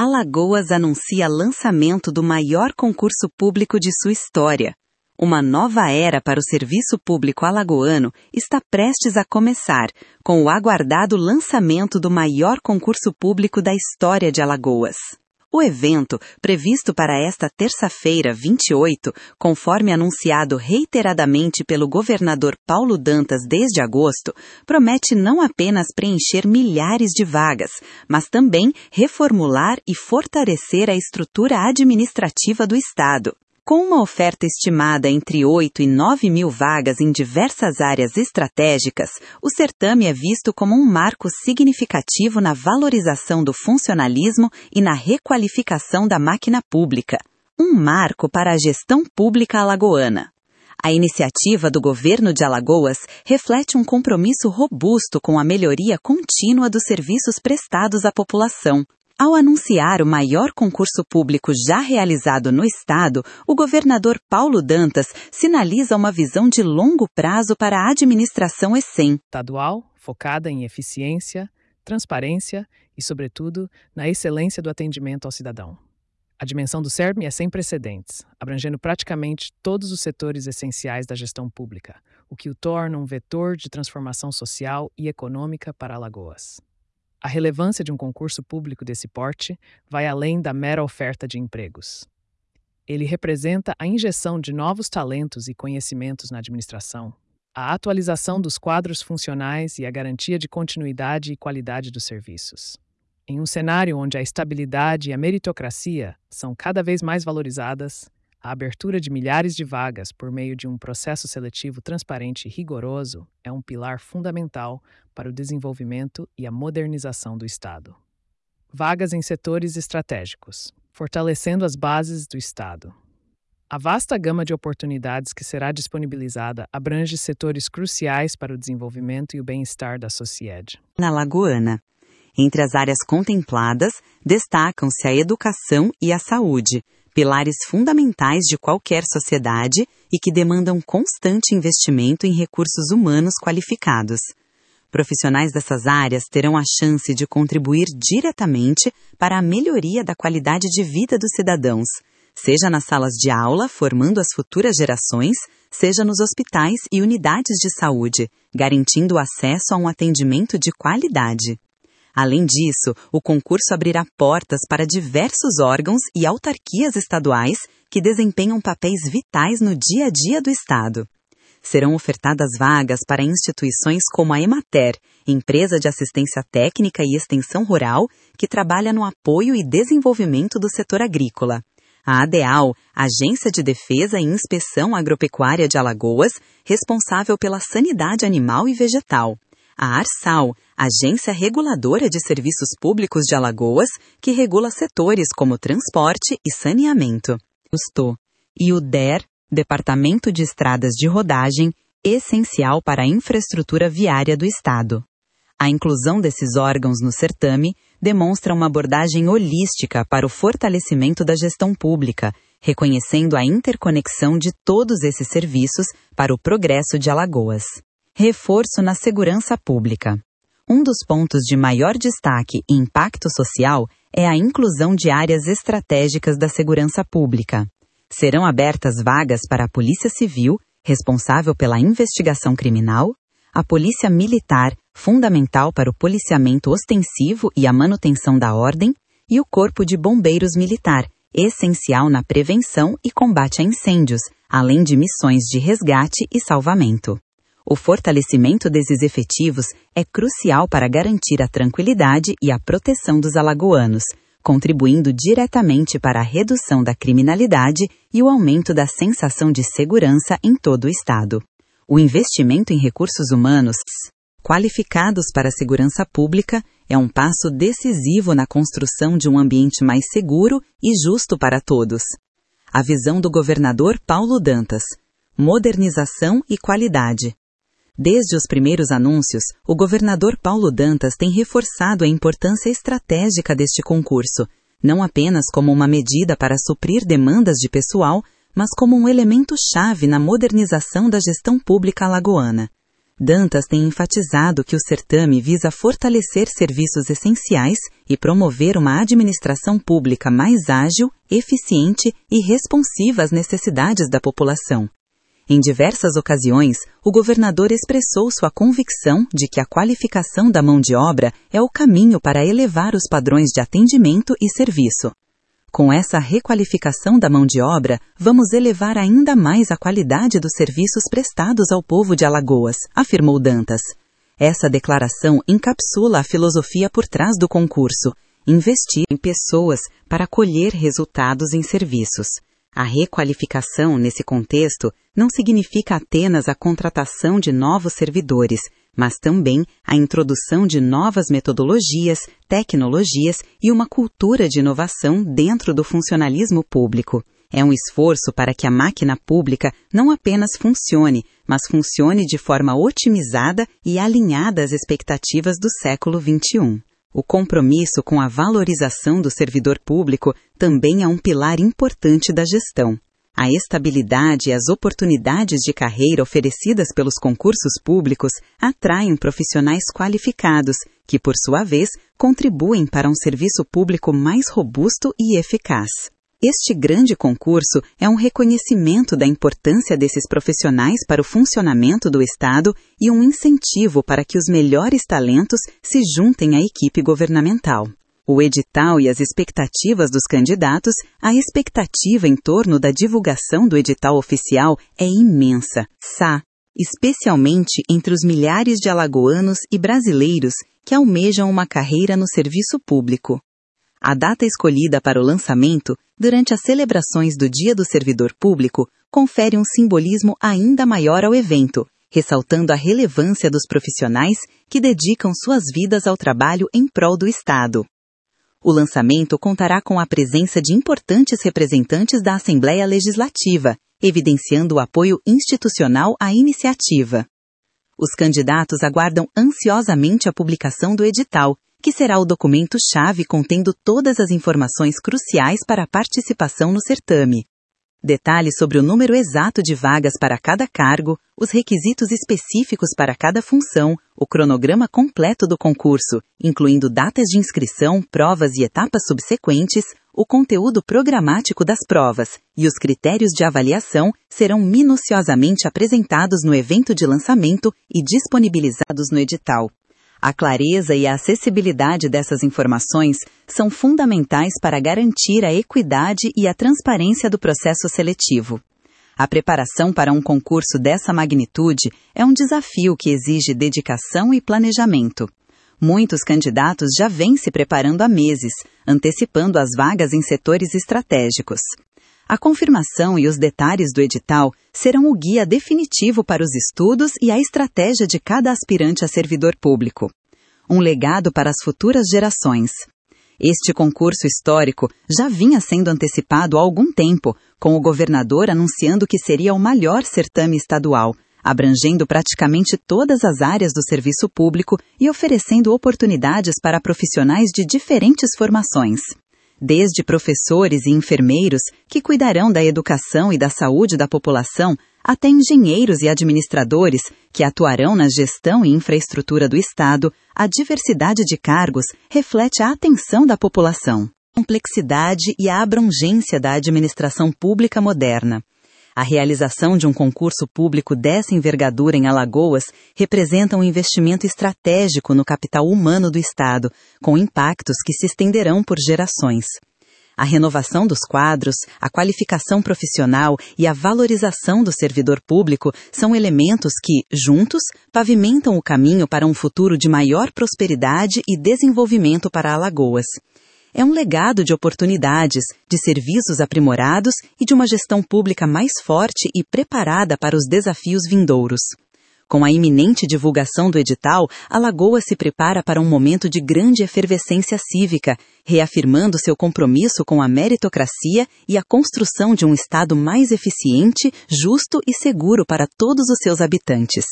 Alagoas anuncia lançamento do maior concurso público de sua história. Uma nova era para o serviço público alagoano está prestes a começar, com o aguardado lançamento do maior concurso público da história de Alagoas. O evento, previsto para esta terça-feira, 28, conforme anunciado reiteradamente pelo governador Paulo Dantas desde agosto, promete não apenas preencher milhares de vagas, mas também reformular e fortalecer a estrutura administrativa do Estado. Com uma oferta estimada entre 8 e 9 mil vagas em diversas áreas estratégicas, o certame é visto como um marco significativo na valorização do funcionalismo e na requalificação da máquina pública. Um marco para a gestão pública alagoana. A iniciativa do governo de Alagoas reflete um compromisso robusto com a melhoria contínua dos serviços prestados à população. Ao anunciar o maior concurso público já realizado no Estado, o governador Paulo Dantas sinaliza uma visão de longo prazo para a administração estadual, focada em eficiência, transparência e, sobretudo, na excelência do atendimento ao cidadão. A dimensão do CERM é sem precedentes, abrangendo praticamente todos os setores essenciais da gestão pública, o que o torna um vetor de transformação social e econômica para Alagoas. A relevância de um concurso público desse porte vai além da mera oferta de empregos. Ele representa a injeção de novos talentos e conhecimentos na administração, a atualização dos quadros funcionais e a garantia de continuidade e qualidade dos serviços. Em um cenário onde a estabilidade e a meritocracia são cada vez mais valorizadas, a abertura de milhares de vagas por meio de um processo seletivo transparente e rigoroso é um pilar fundamental para o desenvolvimento e a modernização do Estado. Vagas em setores estratégicos, fortalecendo as bases do Estado. A vasta gama de oportunidades que será disponibilizada abrange setores cruciais para o desenvolvimento e o bem-estar da sociedade. Na Alagoana. Entre as áreas contempladas, destacam-se a educação e a saúde, pilares fundamentais de qualquer sociedade e que demandam constante investimento em recursos humanos qualificados. Profissionais dessas áreas terão a chance de contribuir diretamente para a melhoria da qualidade de vida dos cidadãos, seja nas salas de aula, formando as futuras gerações, seja nos hospitais e unidades de saúde, garantindo o acesso a um atendimento de qualidade. Além disso, o concurso abrirá portas para diversos órgãos e autarquias estaduais que desempenham papéis vitais no dia a dia do Estado. Serão ofertadas vagas para instituições como a Emater, empresa de assistência técnica e extensão rural, que trabalha no apoio e desenvolvimento do setor agrícola. A ADEAL, Agência de Defesa e Inspeção Agropecuária de Alagoas, responsável pela sanidade animal e vegetal. A ARSAL, Agência Reguladora de Serviços Públicos de Alagoas, que regula setores como transporte e saneamento. E o DER, Departamento de Estradas de Rodagem, essencial para a infraestrutura viária do Estado. A inclusão desses órgãos no certame demonstra uma abordagem holística para o fortalecimento da gestão pública, reconhecendo a interconexão de todos esses serviços para o progresso de Alagoas. Reforço na segurança pública. Um dos pontos de maior destaque e impacto social é a inclusão de áreas estratégicas da segurança pública. Serão abertas vagas para a Polícia Civil, responsável pela investigação criminal, a Polícia Militar, fundamental para o policiamento ostensivo e a manutenção da ordem, e o Corpo de Bombeiros Militar, essencial na prevenção e combate a incêndios, além de missões de resgate e salvamento. O fortalecimento desses efetivos é crucial para garantir a tranquilidade e a proteção dos alagoanos, contribuindo diretamente para a redução da criminalidade e o aumento da sensação de segurança em todo o Estado. O investimento em recursos humanos qualificados para a segurança pública é um passo decisivo na construção de um ambiente mais seguro e justo para todos. A visão do governador Paulo Dantas: modernização e qualidade. Desde os primeiros anúncios, o governador Paulo Dantas tem reforçado a importância estratégica deste concurso, não apenas como uma medida para suprir demandas de pessoal, mas como um elemento-chave na modernização da gestão pública alagoana. Dantas tem enfatizado que o certame visa fortalecer serviços essenciais e promover uma administração pública mais ágil, eficiente e responsiva às necessidades da população. Em diversas ocasiões, o governador expressou sua convicção de que a qualificação da mão de obra é o caminho para elevar os padrões de atendimento e serviço. Com essa requalificação da mão de obra, vamos elevar ainda mais a qualidade dos serviços prestados ao povo de Alagoas, afirmou Dantas. Essa declaração encapsula a filosofia por trás do concurso: investir em pessoas para colher resultados em serviços. A requalificação, nesse contexto, não significa apenas a contratação de novos servidores, mas também a introdução de novas metodologias, tecnologias e uma cultura de inovação dentro do funcionalismo público. É um esforço para que a máquina pública não apenas funcione, mas funcione de forma otimizada e alinhada às expectativas do século XXI. O compromisso com a valorização do servidor público também é um pilar importante da gestão. A estabilidade e as oportunidades de carreira oferecidas pelos concursos públicos atraem profissionais qualificados, que, por sua vez, contribuem para um serviço público mais robusto e eficaz. Este grande concurso é um reconhecimento da importância desses profissionais para o funcionamento do Estado e um incentivo para que os melhores talentos se juntem à equipe governamental. O edital e as expectativas dos candidatos, a expectativa em torno da divulgação do edital oficial é imensa, especialmente entre os milhares de alagoanos e brasileiros que almejam uma carreira no serviço público. A data escolhida para o lançamento, durante as celebrações do Dia do Servidor Público, confere um simbolismo ainda maior ao evento, ressaltando a relevância dos profissionais que dedicam suas vidas ao trabalho em prol do Estado. O lançamento contará com a presença de importantes representantes da Assembleia Legislativa, evidenciando o apoio institucional à iniciativa. Os candidatos aguardam ansiosamente a publicação do edital, que será o documento-chave contendo todas as informações cruciais para a participação no certame. Detalhes sobre o número exato de vagas para cada cargo, os requisitos específicos para cada função, o cronograma completo do concurso, incluindo datas de inscrição, provas e etapas subsequentes, o conteúdo programático das provas e os critérios de avaliação serão minuciosamente apresentados no evento de lançamento e disponibilizados no edital. A clareza e a acessibilidade dessas informações são fundamentais para garantir a equidade e a transparência do processo seletivo. A preparação para um concurso dessa magnitude é um desafio que exige dedicação e planejamento. Muitos candidatos já vêm se preparando há meses, antecipando as vagas em setores estratégicos. A confirmação e os detalhes do edital serão o guia definitivo para os estudos e a estratégia de cada aspirante a servidor público. Um legado para as futuras gerações. Este concurso histórico já vinha sendo antecipado há algum tempo, com o governador anunciando que seria o maior certame estadual, abrangendo praticamente todas as áreas do serviço público e oferecendo oportunidades para profissionais de diferentes formações. Desde professores e enfermeiros, que cuidarão da educação e da saúde da população, até engenheiros e administradores, que atuarão na gestão e infraestrutura do Estado, a diversidade de cargos reflete a atenção da população, a complexidade e a abrangência da administração pública moderna. A realização de um concurso público dessa envergadura em Alagoas representa um investimento estratégico no capital humano do Estado, com impactos que se estenderão por gerações. A renovação dos quadros, a qualificação profissional e a valorização do servidor público são elementos que, juntos, pavimentam o caminho para um futuro de maior prosperidade e desenvolvimento para Alagoas. É um legado de oportunidades, de serviços aprimorados e de uma gestão pública mais forte e preparada para os desafios vindouros. Com a iminente divulgação do edital, Alagoas se prepara para um momento de grande efervescência cívica, reafirmando seu compromisso com a meritocracia e a construção de um Estado mais eficiente, justo e seguro para todos os seus habitantes.